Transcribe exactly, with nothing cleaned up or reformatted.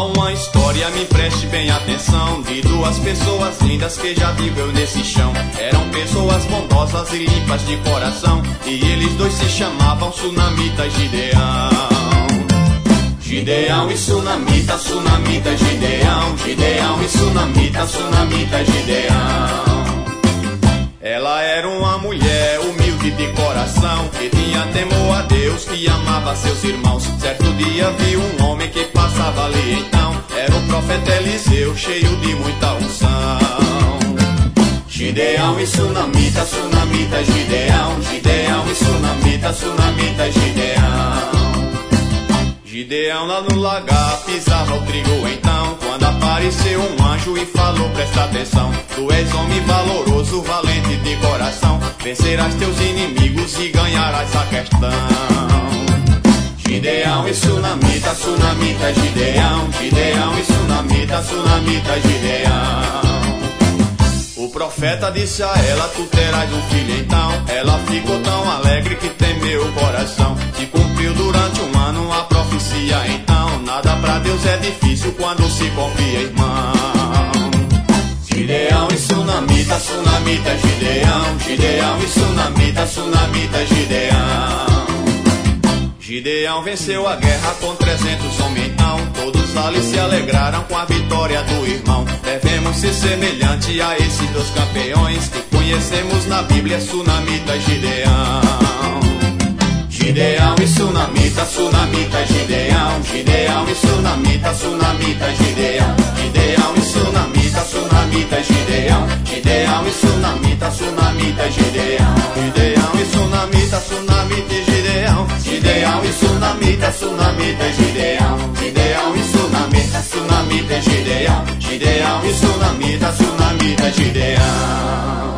uma história, me preste bem atenção, de duas pessoas lindas que já viveu nesse chão. Eram pessoas bondosas e limpas de coração, e eles dois se chamavam Sunamita e Gideão. Gideão e Sunamita, Sunamita e Gideão. Gideão e Sunamita, Sunamita e Gideão. Ela era uma mulher humilde de coração, que tinha temor a Deus, que amava seus irmãos. Certo dia viu um homem que passava ali então, era o profeta Eliseu, cheio de muita unção. Gideão e Sunamita, Sunamita e Gideão. Gideão e Sunamita, Sunamita e Gideão. Gideão lá no lagar pisava o trigo então, quando apareceu um anjo e falou: presta atenção, tu és homem valoroso, valente de coração, vencerás teus inimigos e ganharás a questão. Gideão e Sunamita, Sunamita e Gideão. Gideão e Sunamita, Sunamita e Gideão. O profeta disse a ela: tu terás um filho então. Ela ficou tão alegre que temeu o coração. Se cumpriu durante um ano a profecia então. Nada pra Deus é difícil quando se confia, irmão. Gideão e Sunamita, Sunamita e Gideão. Gideão e Sunamita, Sunamita e Gideão. Gideão venceu a guerra com trezentos homens então. Todos ali se alegraram com a vitória do irmão. Devemos ser semelhante a esses dois campeões que conhecemos na Bíblia, Sunamita e Gideão. Gideão e Sunamita, Sunamita e Gideão. Gideão e Sunamita, Sunamita e Gideão. Gideão e Sunamita, Sunamita e Gideão. Gideão e Sunamita, Sunamita e Gideão. Gideão e Sunamita, Sunamita e Gideão. Gideão e Sunamita, Sunamita e Gideão. Gideão e Sunamita, Sunamita e Gideão. Gideão e Sunamita, Sunamita e Gideão.